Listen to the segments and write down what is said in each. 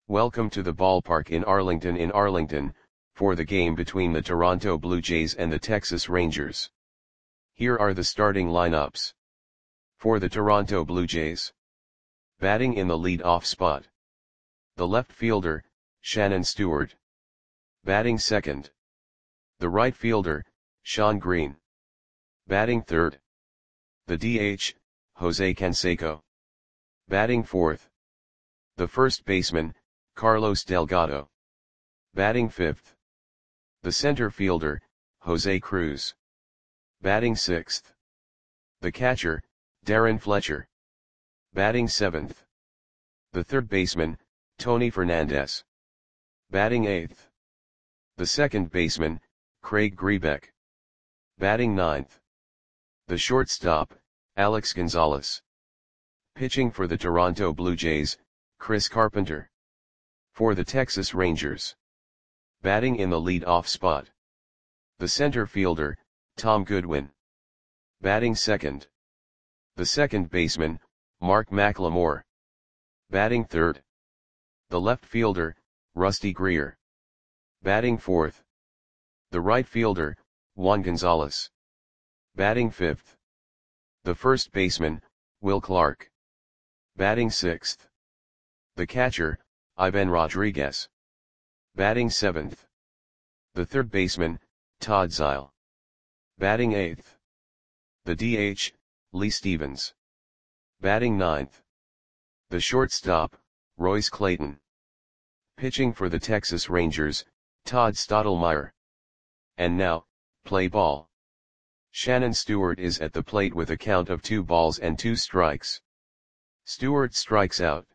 Welcome to the ballpark in Arlington, for the game between the Toronto Blue Jays and the Texas Rangers. Here are the starting lineups. For the Toronto Blue Jays. Batting in the lead-off spot. The left fielder, Shannon Stewart. Batting second. The right fielder, Shawn Green. Batting third. The DH, Jose Canseco. Batting fourth. The first baseman, Carlos Delgado. Batting fifth. The center fielder, Jose Cruz. Batting sixth. The catcher, Darren Fletcher. Batting seventh. The third baseman, Tony Fernandez. Batting eighth. The second baseman, Craig Grebeck. Batting ninth. The shortstop, Alex Gonzalez. Pitching for the Toronto Blue Jays, Chris Carpenter. For the Texas Rangers. Batting in the lead-off spot. The center fielder, Tom Goodwin. Batting second. The second baseman, Mark McLemore. Batting third. The left fielder, Rusty Greer. Batting fourth. The right fielder, Juan Gonzalez. Batting fifth. The first baseman, Will Clark. Batting sixth. The catcher, Ivan Rodriguez. Batting seventh. The third baseman, Todd Zeile. Batting eighth. The DH, Lee Stevens. Batting ninth. The shortstop, Royce Clayton. Pitching for the Texas Rangers, Todd Stottlemyre. And now, play ball. Shannon Stewart is at the plate with a count of 2 balls and 2 strikes. Stewart strikes out.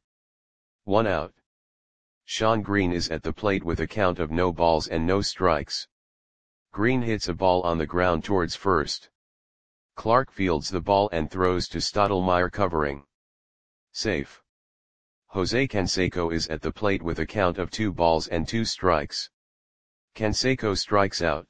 1 out. Shawn Green is at the plate with a count of no balls and no strikes. Green hits a ball on the ground towards first. Clark fields the ball and throws to Stottlemyre covering. Safe. Jose Canseco is at the plate with a count of 2 balls and 2 strikes. Canseco strikes out.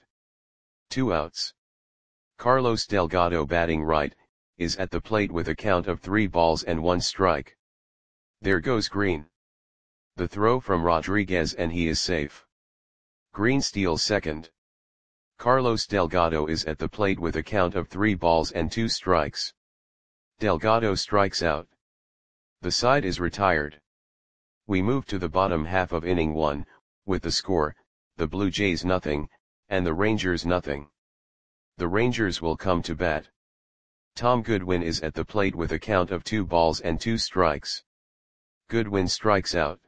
2 outs. Carlos Delgado batting right, is at the plate with a count of 3 balls and 1 strike. There goes Green. The throw from Rodriguez and he is safe. Green steals second. Carlos Delgado is at the plate with a count of 3 balls and 2 strikes. Delgado strikes out. The side is retired. We move to the bottom half of inning 1, with the score, the Blue Jays nothing, and the Rangers nothing. The Rangers will come to bat. Tom Goodwin is at the plate with a count of 2 balls and 2 strikes. Goodwin strikes out.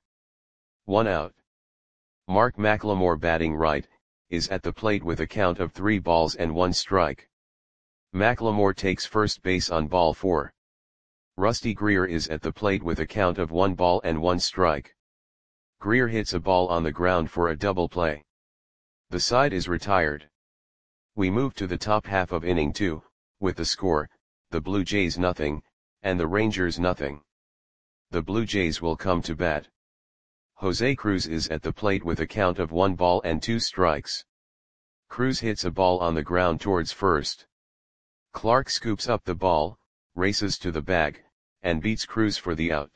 1 out. Mark McLemore batting right, is at the plate with a count of 3 balls and 1 strike. McLemore takes first base on ball 4. Rusty Greer is at the plate with a count of 1 ball and 1 strike. Greer hits a ball on the ground for a double play. The side is retired. We move to the top half of inning 2, with the score, the Blue Jays nothing, and the Rangers nothing. The Blue Jays will come to bat. Jose Cruz is at the plate with a count of 1 ball and 2 strikes. Cruz hits a ball on the ground towards first. Clark scoops up the ball, races to the bag, and beats Cruz for the out.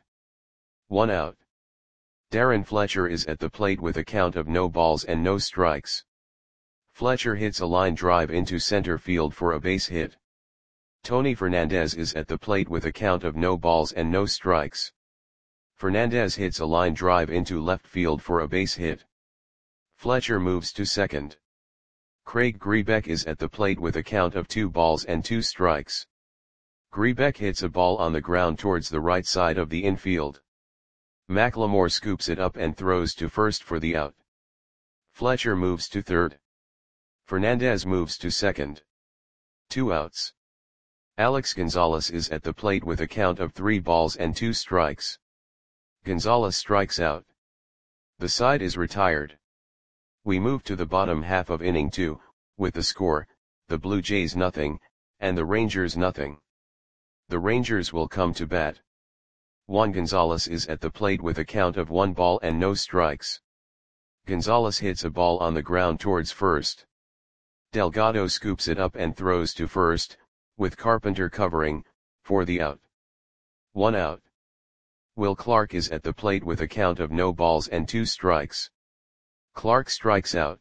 1 out. Darren Fletcher is at the plate with a count of no balls and no strikes. Fletcher hits a line drive into center field for a base hit. Tony Fernandez is at the plate with a count of no balls and no strikes. Fernandez hits a line drive into left field for a base hit. Fletcher moves to second. Craig Grebeck is at the plate with a count of 2 balls and 2 strikes. Grebeck hits a ball on the ground towards the right side of the infield. McLemore scoops it up and throws to first for the out. Fletcher moves to third. Fernandez moves to second. 2 outs. Alex Gonzalez is at the plate with a count of 3 balls and 2 strikes. Gonzalez strikes out. The side is retired. We move to the bottom half of inning 2, with the score, the Blue Jays nothing, and the Rangers nothing. The Rangers will come to bat. Juan Gonzalez is at the plate with a count of 1 ball and no strikes. Gonzalez hits a ball on the ground towards first. Delgado scoops it up and throws to first, with Carpenter covering, for the out. 1 out. Will Clark is at the plate with a count of no balls and 2 strikes. Clark strikes out.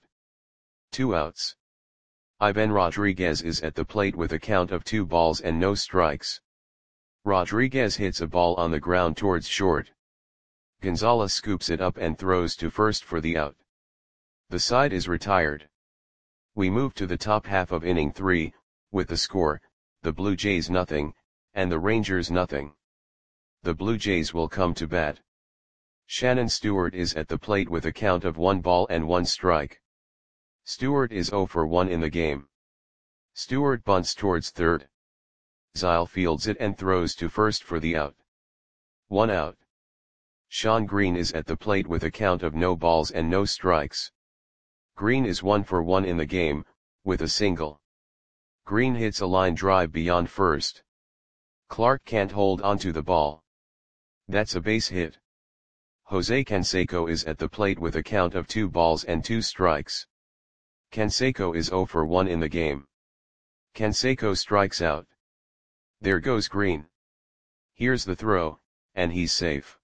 2 outs. Ivan Rodriguez is at the plate with a count of 2 balls and no strikes. Rodriguez hits a ball on the ground towards short. Gonzalez scoops it up and throws to first for the out. The side is retired. We move to the top half of inning 3, with the score, the Blue Jays nothing, and the Rangers nothing. The Blue Jays will come to bat. Shannon Stewart is at the plate with a count of 1 ball and 1 strike. Stewart is 0 for 1 in the game. Stewart bunts towards third. Zile fields it and throws to first for the out. 1 out. Sean Green is at the plate with a count of no balls and no strikes. Green is 1 for 1 in the game, with a single. Green hits a line drive beyond first. Clark can't hold onto the ball. That's a base hit. Jose Canseco is at the plate with a count of 2 balls and 2 strikes. Canseco is 0 for 1 in the game. Canseco strikes out. There goes Green. Here's the throw, and he's safe.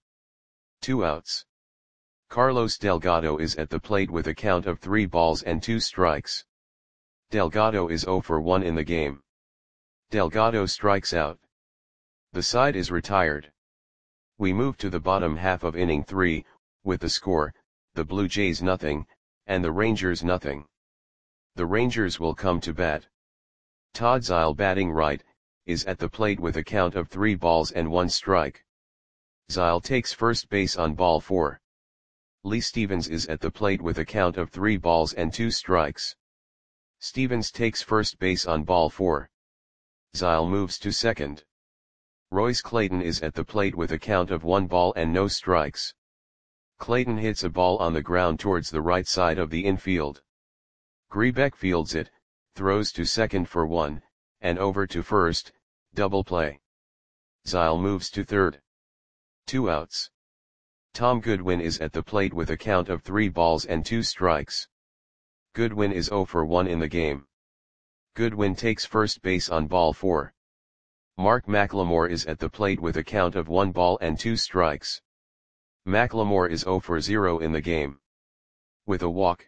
2 outs. Carlos Delgado is at the plate with a count of 3 balls and 2 strikes. Delgado is 0 for 1 in the game. Delgado strikes out. The side is retired. We move to the bottom half of inning 3, with the score, the Blue Jays nothing, and the Rangers nothing. The Rangers will come to bat. Todd Zile batting right, is at the plate with a count of 3 balls and 1 strike. Zile takes first base on ball 4. Lee Stevens is at the plate with a count of 3 balls and 2 strikes. Stevens takes first base on ball 4. Zile moves to second. Royce Clayton is at the plate with a count of 1 ball and no strikes. Clayton hits a ball on the ground towards the right side of the infield. Grebeck fields it, throws to second for 1, and over to first, double play. Zile moves to third. 2 outs. Tom Goodwin is at the plate with a count of 3 balls and 2 strikes. Goodwin is 0 for 1 in the game. Goodwin takes first base on ball 4. Mark McLemore is at the plate with a count of 1 ball and 2 strikes. McLemore is 0 for 0 in the game. With a walk,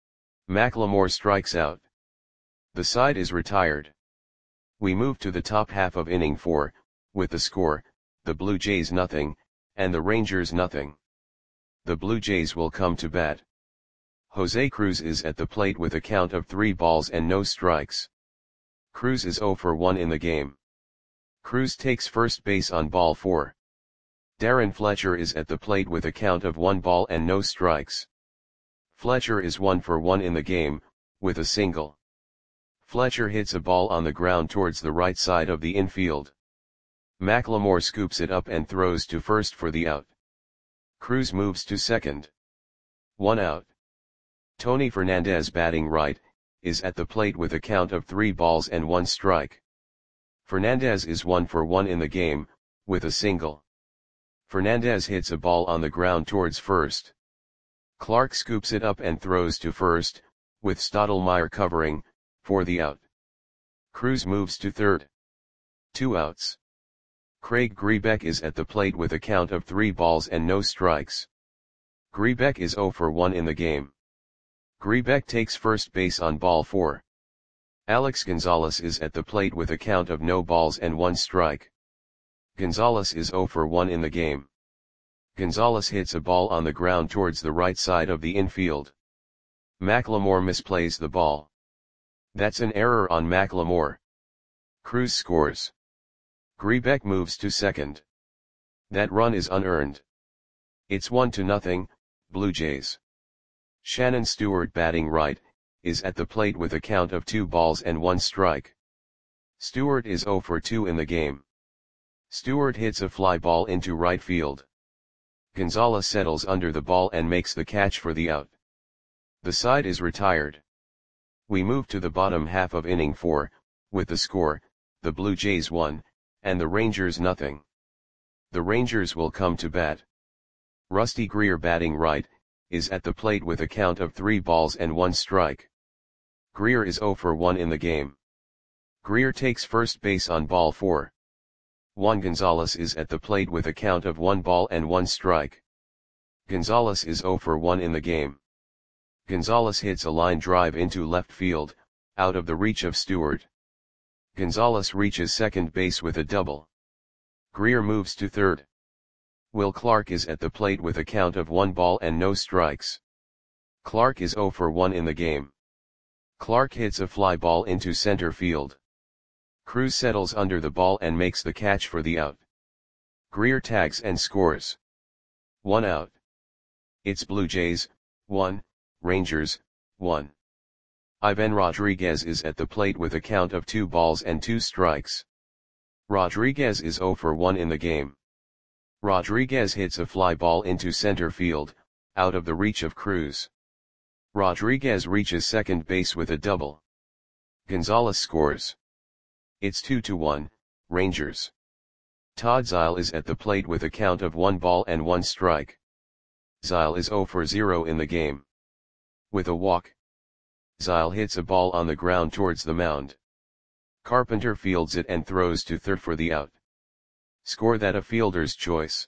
McLemore strikes out. The side is retired. We move to the top half of inning 4, with the score, the Blue Jays nothing, and the Rangers nothing. The Blue Jays will come to bat. Jose Cruz is at the plate with a count of 3 balls and no strikes. Cruz is 0 for 1 in the game. Cruz takes first base on ball 4. Darren Fletcher is at the plate with a count of 1 ball and no strikes. Fletcher is 1 for 1 in the game, with a single. Fletcher hits a ball on the ground towards the right side of the infield. McLemore scoops it up and throws to first for the out. Cruz moves to second. 1 out. Tony Fernandez batting right, is at the plate with a count of 3 balls and 1 strike. Fernandez is 1 for 1 in the game, with a single. Fernandez hits a ball on the ground towards first. Clark scoops it up and throws to first, with Stottlemyre covering, for the out. Cruz moves to third. 2 outs. Craig Grebeck is at the plate with a count of 3 balls and no strikes. Grebeck is 0 for 1 in the game. Grebeck takes first base on ball 4. Alex Gonzalez is at the plate with a count of no balls and 1 strike. Gonzalez is 0 for 1 in the game. Gonzalez hits a ball on the ground towards the right side of the infield. McLemore misplays the ball. That's an error on McLemore. Cruz scores. Grebeck moves to second. That run is unearned. It's 1-0, Blue Jays. Shannon Stewart batting right, is at the plate with a count of 2 balls and 1 strike. Stewart is 0 for 2 in the game. Stewart hits a fly ball into right field. Gonzalez settles under the ball and makes the catch for the out. The side is retired. We move to the bottom half of inning 4, with the score, the Blue Jays 1, and the Rangers nothing. The Rangers will come to bat. Rusty Greer batting right, is at the plate with a count of 3 balls and 1 strike. Greer is 0 for 1 in the game. Greer takes first base on ball 4. Juan Gonzalez is at the plate with a count of 1 ball and 1 strike. Gonzalez is 0 for 1 in the game. Gonzalez hits a line drive into left field, out of the reach of Stewart. Gonzalez reaches second base with a double. Greer moves to third. Will Clark is at the plate with a count of 1 ball and no strikes. Clark is 0 for 1 in the game. Clark hits a fly ball into center field. Cruz settles under the ball and makes the catch for the out. Greer tags and scores. 1 out. It's Blue Jays, 1, Rangers, 1. Ivan Rodriguez is at the plate with a count of 2 balls and 2 strikes. Rodriguez is 0 for 1 in the game. Rodriguez hits a fly ball into center field, out of the reach of Cruz. Rodriguez reaches second base with a double. Gonzalez scores. It's 2-1, Rangers. Todd Zeile is at the plate with a count of 1 ball and 1 strike. Zeile is 0 for 0 in the game. With a walk, Zeile hits a ball on the ground towards the mound. Carpenter fields it and throws to third for the out. Score that a fielder's choice.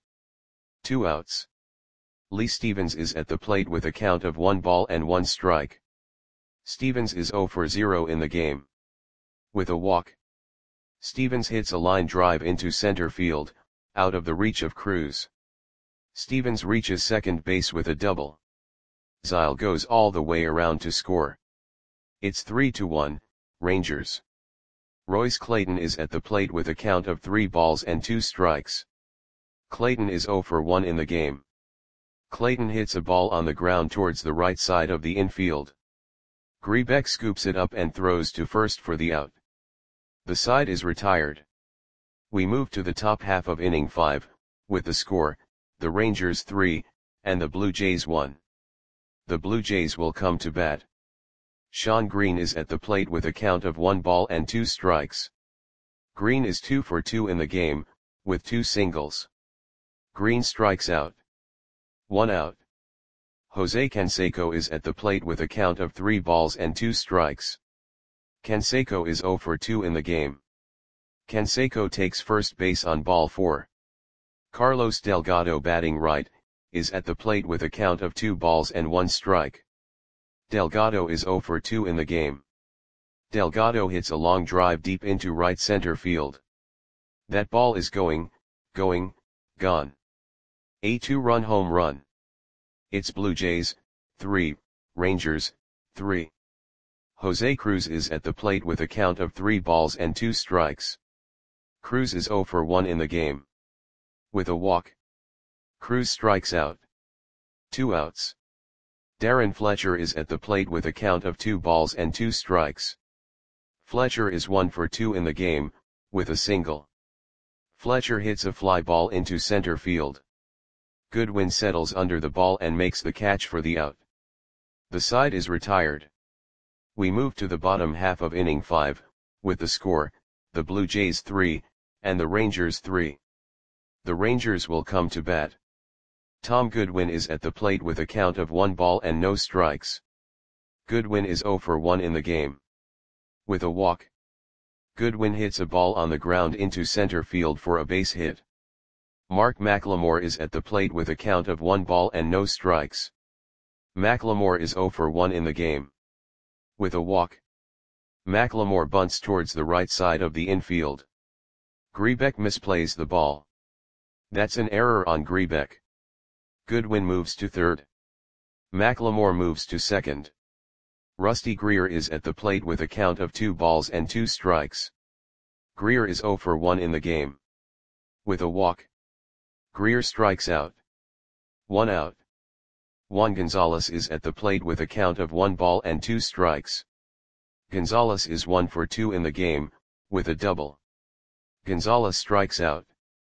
2 outs. Lee Stevens is at the plate with a count of 1 ball and 1 strike. Stevens is 0 for 0 in the game. With a walk, Stevens hits a line drive into center field, out of the reach of Cruz. Stevens reaches second base with a double. Zeile goes all the way around to score. It's 3-1, Rangers. Royce Clayton is at the plate with a count of 3 balls and 2 strikes. Clayton is 0 for 1 in the game. Clayton hits a ball on the ground towards the right side of the infield. Grebeck scoops it up and throws to first for the out. The side is retired. We move to the top half of inning 5, with the score, the Rangers 3, and the Blue Jays 1. The Blue Jays will come to bat. Shawn Green is at the plate with a count of 1 ball and 2 strikes. Green is 2 for 2 in the game, with 2 singles. Green strikes out. 1 out. Jose Canseco is at the plate with a count of 3 balls and 2 strikes. Canseco is 0 for 2 in the game. Canseco takes first base on ball 4. Carlos Delgado, batting right, is at the plate with a count of 2 balls and 1 strike. Delgado is 0 for 2 in the game. Delgado hits a long drive deep into right center field. That ball is gone. A 2-run home run. It's Blue Jays, 3, Rangers, 3. Jose Cruz is at the plate with a count of 3 balls and 2 strikes. Cruz is 0 for 1 in the game. With a walk, Cruz strikes out. 2 outs. Darren Fletcher is at the plate with a count of 2 balls and 2 strikes. Fletcher is 1 for 2 in the game, with a single. Fletcher hits a fly ball into center field. Goodwin settles under the ball and makes the catch for the out. The side is retired. We move to the bottom half of inning 5, with the score, the Blue Jays 3, and the Rangers 3. The Rangers will come to bat. Tom Goodwin is at the plate with a count of 1 ball and no strikes. Goodwin is 0 for 1 in the game. With a walk, Goodwin hits a ball on the ground into center field for a base hit. Mark McLemore is at the plate with a count of 1 ball and no strikes. McLemore is 0 for 1 in the game. With a walk, McLemore bunts towards the right side of the infield. Grebeck misplays the ball. That's an error on Grebeck. Goodwin moves to third. McLemore moves to second. Rusty Greer is at the plate with a count of 2 balls and 2 strikes. Greer is 0 for 1 in the game. With a walk, Greer strikes out. 1 out. Juan Gonzalez is at the plate with a count of 1 ball and 2 strikes. Gonzalez is 1 for 2 in the game, with a double. Gonzalez strikes out.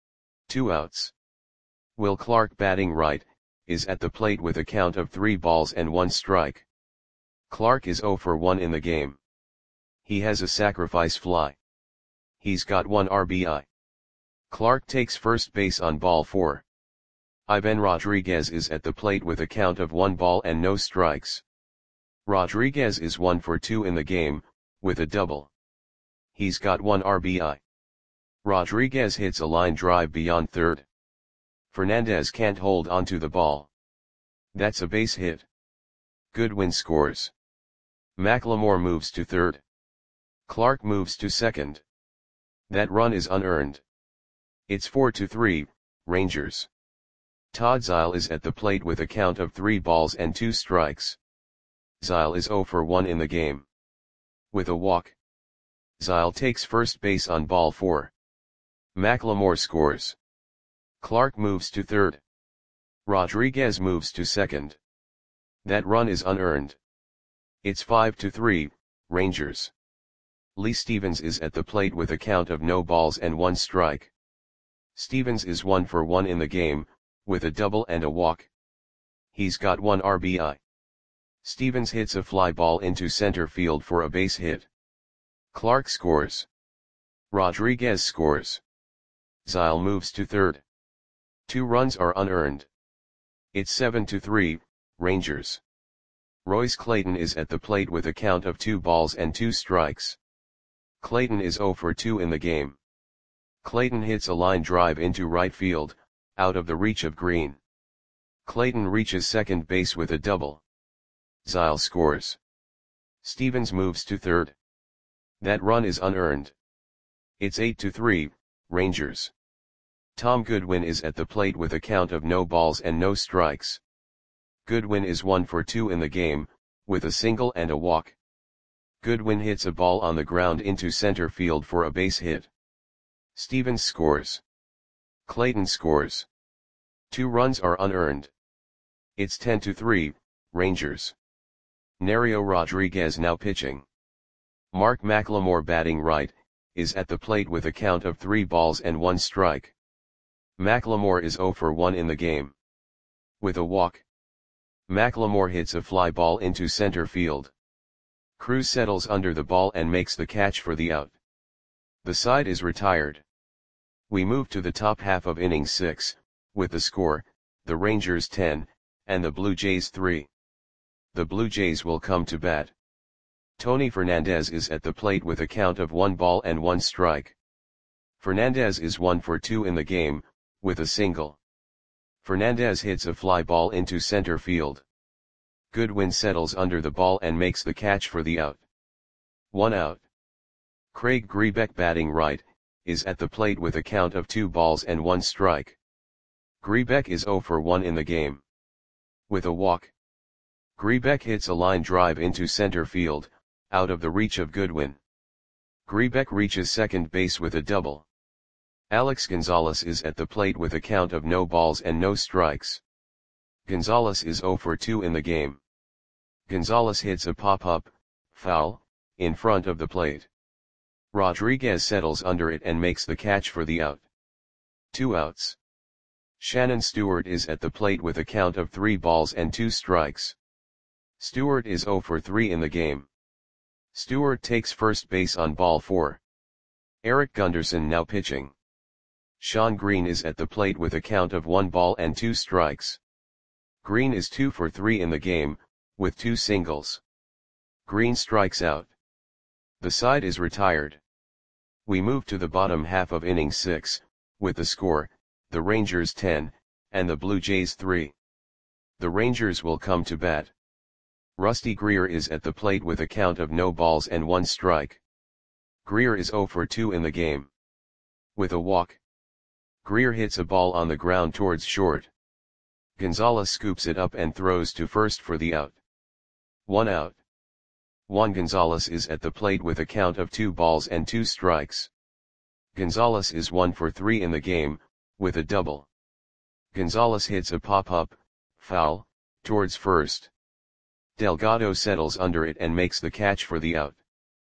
2 outs. Will Clark, batting right, is at the plate with a count of 3 balls and 1 strike. Clark is 0 for 1 in the game. He has a sacrifice fly. He's got 1 RBI. Clark takes first base on ball 4. Ivan Rodriguez is at the plate with a count of 1 ball and no strikes. Rodriguez is 1 for 2 in the game, with a double. He's got 1 RBI. Rodriguez hits a line drive beyond third. Fernandez can't hold onto the ball. That's a base hit. Goodwin scores. McLemore moves to third. Clark moves to second. That run is unearned. It's 4-3, Rangers. Todd Zeile is at the plate with a count of 3 balls and 2 strikes. Zeile is 0 for 1 in the game. With a walk. Zeile takes first base on ball 4. McLemore scores. Clark moves to third. Rodriguez moves to second. That run is unearned. It's 5-3, Rangers. Lee Stevens is at the plate with a count of no balls and 1 strike. Stevens is 1 for 1 in the game, with a double and a walk. He's got 1 RBI. Stevens hits a fly ball into center field for a base hit. Clark scores. Rodriguez scores. Zeile moves to third. 2 runs are unearned. It's 7-3, Rangers. Royce Clayton is at the plate with a count of 2 balls and 2 strikes. Clayton is 0 for 2 in the game. Clayton hits a line drive into right field, out of the reach of Green. Clayton reaches second base with a double. Zeile scores. Stevens moves to third. That run is unearned. It's 8-3, Rangers. Tom Goodwin is at the plate with a count of no balls and no strikes. Goodwin is 1 for 2 in the game, with a single and a walk. Goodwin hits a ball on the ground into center field for a base hit. Stevens scores. Clayton scores. 2 runs are unearned. It's 10-3, Rangers. Nerio Rodriguez now pitching. Mark McLemore batting right, is at the plate with a count of 3 balls and 1 strike. McLemore is 0 for 1 in the game. With a walk. McLemore hits a fly ball into center field. Cruz settles under the ball and makes the catch for the out. The side is retired. We move to the top half of inning 6, with the score, the Rangers 10, and the Blue Jays 3. The Blue Jays will come to bat. Tony Fernandez is at the plate with a count of 1 ball and 1 strike. Fernandez is 1 for 2 in the game, with a single. Fernandez hits a fly ball into center field. Goodwin settles under the ball and makes the catch for the out. 1 out. Craig Grebeck batting right, is at the plate with a count of 2 balls and 1 strike. Grebeck is 0 for 1 in the game. With a walk. Grebeck hits a line drive into center field, out of the reach of Goodwin. Grebeck reaches second base with a double. Alex Gonzalez is at the plate with a count of no balls and no strikes. Gonzalez is 0 for 2 in the game. Gonzalez hits a pop-up, foul, in front of the plate. Rodriguez settles under it and makes the catch for the out. 2 outs. Shannon Stewart is at the plate with a count of 3 balls and 2 strikes. Stewart is 0 for 3 in the game. Stewart takes first base on ball 4. Eric Gunderson now pitching. Sean Green is at the plate with a count of 1 ball and 2 strikes. Green is 2 for 3 in the game, with 2 singles. Green strikes out. The side is retired. We move to the bottom half of inning 6, with the score, the Rangers 10, and the Blue Jays 3. The Rangers will come to bat. Rusty Greer is at the plate with a count of no balls and 1 strike. Greer is 0 for 2 in the game. With a walk. Greer hits a ball on the ground towards short. Gonzalez scoops it up and throws to first for the out. 1 out. Juan Gonzalez is at the plate with a count of 2 balls and 2 strikes. Gonzalez is 1 for 3 in the game, with a double. Gonzalez hits a pop-up, foul, towards first. Delgado settles under it and makes the catch for the out.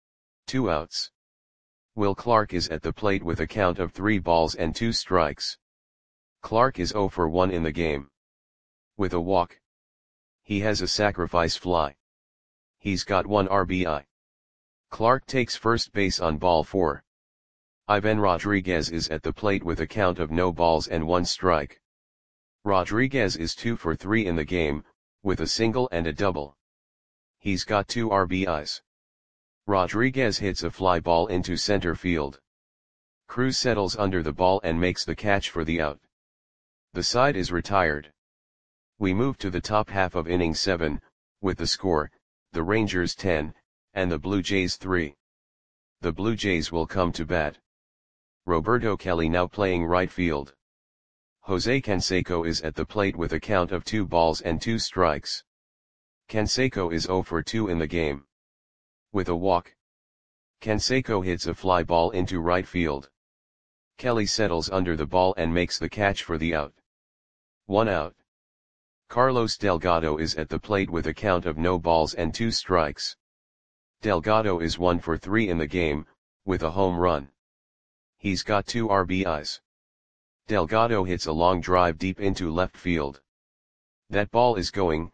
2 outs. Will Clark is at the plate with a count of 3 balls and 2 strikes. Clark is 0 for 1 in the game. With a walk. He has a sacrifice fly. He's got 1 RBI. Clark takes first base on ball 4. Ivan Rodriguez is at the plate with a count of no balls and 1 strike. Rodriguez is 2 for 3 in the game, with a single and a double. He's got 2 RBIs. Rodriguez hits a fly ball into center field. Cruz settles under the ball and makes the catch for the out. The side is retired. We move to the top half of inning 7, with the score, the Rangers 10, and the Blue Jays 3. The Blue Jays will come to bat. Roberto Kelly now playing right field. Jose Canseco is at the plate with a count of 2 balls and 2 strikes. Canseco is 0 for 2 in the game. With a walk, Canseco hits a fly ball into right field. Kelly settles under the ball and makes the catch for the out. 1 out. Carlos Delgado is at the plate with a count of no balls and 2 strikes. Delgado is 1 for 3 in the game, with a home run. He's got 2 RBIs. Delgado hits a long drive deep into left field. That ball is gone.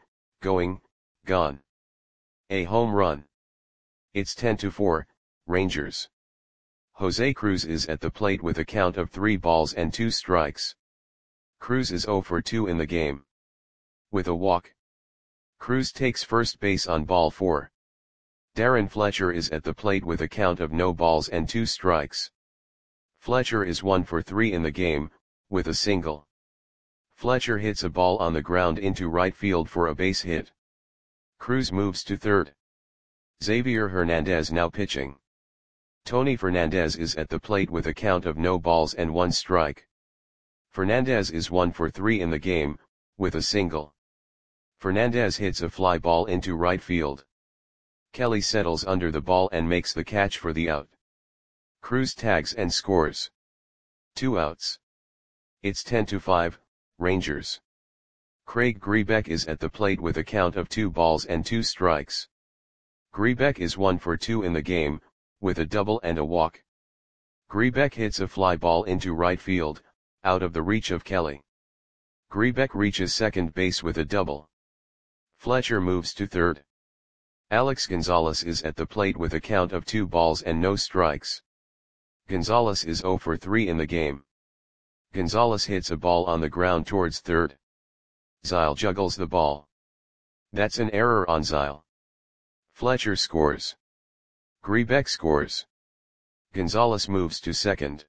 A home run. It's 10-4, Rangers. Jose Cruz is at the plate with a count of 3 balls and 2 strikes. Cruz is 0 for 2 in the game. With a walk, Cruz takes first base on ball 4. Darren Fletcher is at the plate with a count of no balls and 2 strikes. Fletcher is 1 for 3 in the game, with a single. Fletcher hits a ball on the ground into right field for a base hit. Cruz moves to third. Xavier Hernandez now pitching. Tony Fernandez is at the plate with a count of no balls and 1 strike. Fernandez is 1 for 3 in the game, with a single. Fernandez hits a fly ball into right field. Kelly settles under the ball and makes the catch for the out. Cruz tags and scores. 2 outs. It's 10-5, Rangers. Craig Grebeck is at the plate with a count of 2 balls and 2 strikes. Grebeck is 1 for 2 in the game, with a double and a walk. Grebeck hits a fly ball into right field, out of the reach of Kelly. Grebeck reaches second base with a double. Fletcher moves to third. Alex Gonzalez is at the plate with a count of 2 balls and no strikes. Gonzalez is 0 for 3 in the game. Gonzalez hits a ball on the ground towards third. Zile juggles the ball. That's an error on Zile. Fletcher scores. Grebeck scores. Gonzalez moves to second.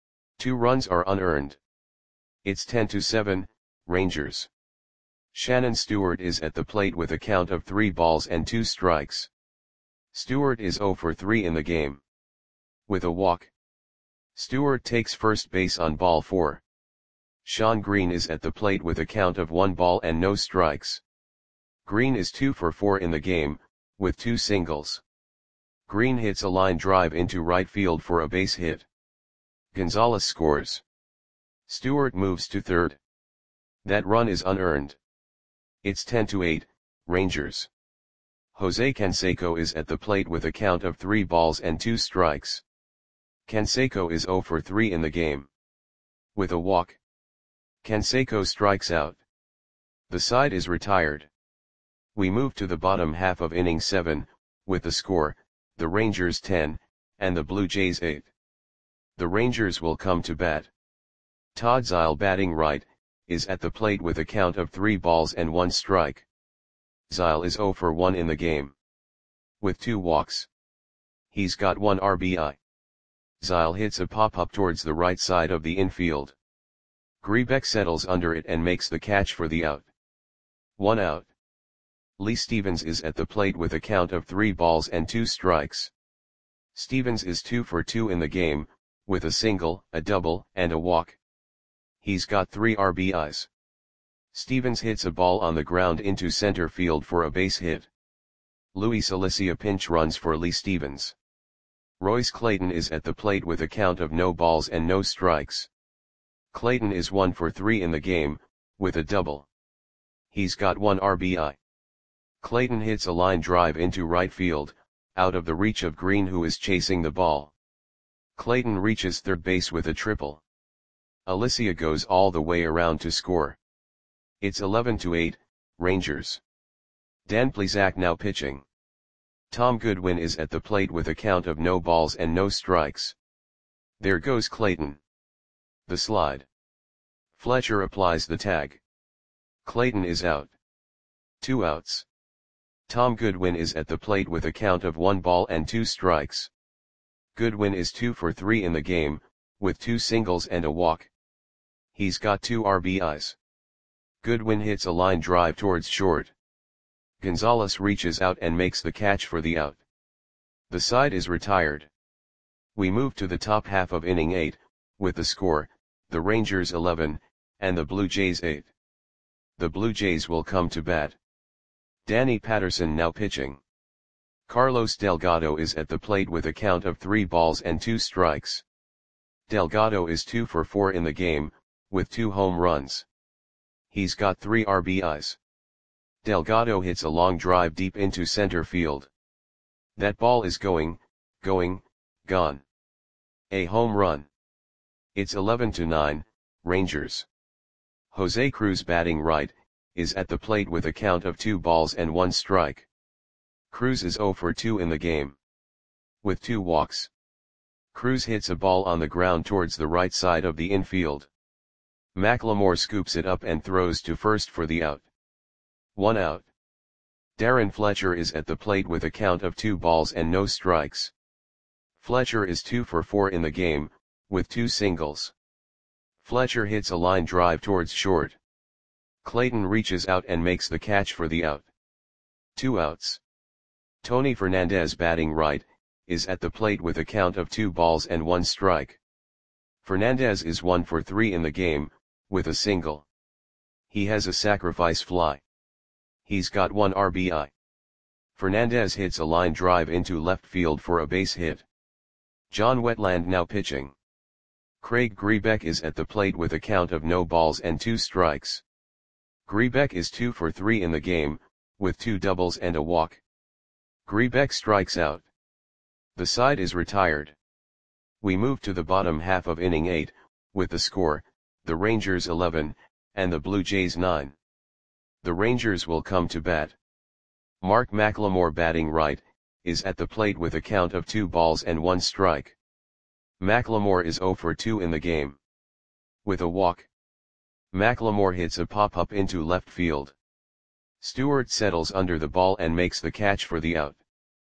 2 runs are unearned. It's 10-7, Rangers. Shannon Stewart is at the plate with a count of 3 balls and 2 strikes. Stewart is 0 for 3 in the game. With a walk, Stewart takes first base on ball 4. Sean Green is at the plate with a count of 1 ball and no strikes. Green is 2 for 4 in the game, with 2 singles. Green hits a line drive into right field for a base hit. Gonzalez scores. Stewart moves to third. That run is unearned. It's 10-8, Rangers. Jose Canseco is at the plate with a count of 3 balls and 2 strikes. Canseco is 0 for 3 in the game. With a walk, Canseco strikes out. The side is retired. We move to the bottom half of inning 7, with the score, the Rangers 10, and the Blue Jays 8. The Rangers will come to bat. Todd Zile batting right, is at the plate with a count of 3 balls and 1 strike. Zile is 0 for 1 in the game. With 2 walks. He's got 1 RBI. Zile hits a pop-up towards the right side of the infield. Grebeck settles under it and makes the catch for the out. 1 out. Lee Stevens is at the plate with a count of 3 balls and 2 strikes. Stevens is 2 for 2 in the game, with a single, a double, and a walk. He's got 3 RBIs. Stevens hits a ball on the ground into center field for a base hit. Luis Alicia pinch runs for Lee Stevens. Royce Clayton is at the plate with a count of no balls and no strikes. Clayton is 1 for 3 in the game, with a double. He's got 1 RBI. Clayton hits a line drive into right field, out of the reach of Green, who is chasing the ball. Clayton reaches third base with a triple. Alicia goes all the way around to score. It's 11-8, Rangers. Dan Plesac now pitching. Tom Goodwin is at the plate with a count of no balls and no strikes. There goes Clayton. The slide. Fletcher applies the tag. Clayton is out. 2 outs. Tom Goodwin is at the plate with a count of 1 ball and 2 strikes. Goodwin is 2 for 3 in the game, with 2 singles and a walk. He's got 2 RBIs. Goodwin hits a line drive towards short. Gonzalez reaches out and makes the catch for the out. The side is retired. We move to the top half of inning 8, with the score, the Rangers 11, and the Blue Jays 8. The Blue Jays will come to bat. Danny Patterson now pitching. Carlos Delgado is at the plate with a count of 3 balls and 2 strikes. Delgado is 2 for 4 in the game, with 2 home runs. He's got 3 RBIs. Delgado hits a long drive deep into center field. That ball is going, gone. A home run. It's 11-9, Rangers. Jose Cruz batting right, is at the plate with a count of 2 balls and 1 strike. Cruz is 0 for 2 in the game. With 2 walks. Cruz hits a ball on the ground towards the right side of the infield. McLemore scoops it up and throws to first for the out. 1 out. Darren Fletcher is at the plate with a count of 2 balls and no strikes. Fletcher is 2 for 4 in the game, with 2 singles. Fletcher hits a line drive towards short. Clayton reaches out and makes the catch for the out. 2 outs. Tony Fernandez batting right, is at the plate with a count of 2 balls and 1 strike. Fernandez is 1 for 3 in the game, with a single. He has a sacrifice fly. He's got 1 RBI. Fernandez hits a line drive into left field for a base hit. John Wetland now pitching. Craig Grebeck is at the plate with a count of no balls and 2 strikes. Grebeck is 2 for 3 in the game, with 2 doubles and a walk. Grebeck strikes out. The side is retired. We move to the bottom half of inning 8, with the score, the Rangers 11, and the Blue Jays 9. The Rangers will come to bat. Mark McLemore batting right, is at the plate with a count of 2 balls and 1 strike. McLemore is 0 for 2 in the game. With a walk. McLemore hits a pop-up into left field. Stewart settles under the ball and makes the catch for the out.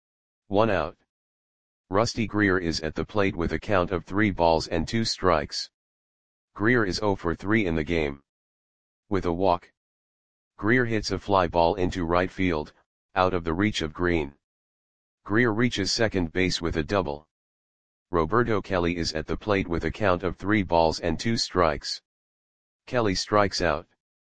1 out. Rusty Greer is at the plate with a count of 3 balls and 2 strikes. Greer is 0 for 3 in the game. With a walk. Greer hits a fly ball into right field, out of the reach of Green. Greer reaches second base with a double. Roberto Kelly is at the plate with a count of 3 balls and 2 strikes. Kelly strikes out.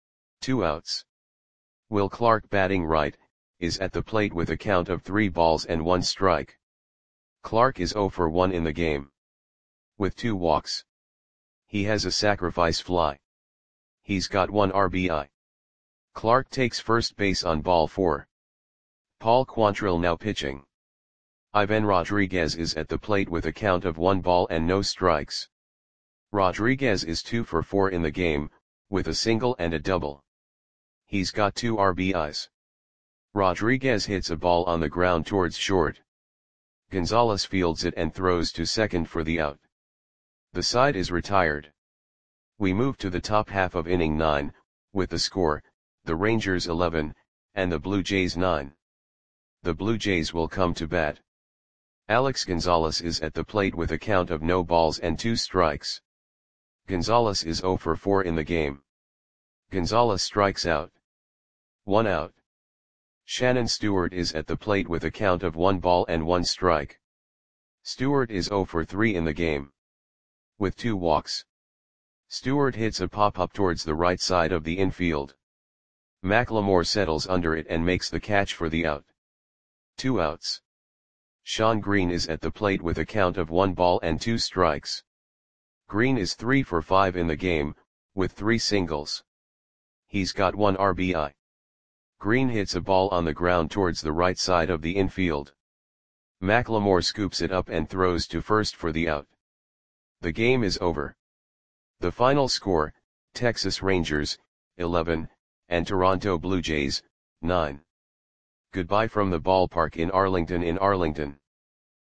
2 outs. Will Clark batting right, is at the plate with a count of 3 balls and 1 strike. Clark is 0 for 1 in the game. With 2 walks. He has a sacrifice fly. He's got 1 RBI. Clark takes first base on ball 4. Paul Quantrill now pitching. Ivan Rodriguez is at the plate with a count of 1 ball and no strikes. Rodriguez is 2 for 4 in the game, with a single and a double. He's got 2 RBIs. Rodriguez hits a ball on the ground towards short. Gonzalez fields it and throws to second for the out. The side is retired. We move to the top half of inning 9, with the score, the Rangers 11, and the Blue Jays 9. The Blue Jays will come to bat. Alex Gonzalez is at the plate with a count of no balls and 2 strikes. Gonzalez is 0 for 4 in the game. Gonzalez strikes out. 1 out. Shannon Stewart is at the plate with a count of 1 ball and 1 strike. Stewart is 0 for 3 in the game. With 2 walks. Stewart hits a pop-up towards the right side of the infield. McLemore settles under it and makes the catch for the out. 2 outs. Sean Green is at the plate with a count of 1 ball and 2 strikes. Green is 3 for 5 in the game, with 3 singles. He's got 1 RBI. Green hits a ball on the ground towards the right side of the infield. McLemore scoops it up and throws to first for the out. The game is over. The final score, Texas Rangers, 11, and Toronto Blue Jays, 9. Goodbye from the ballpark in Arlington.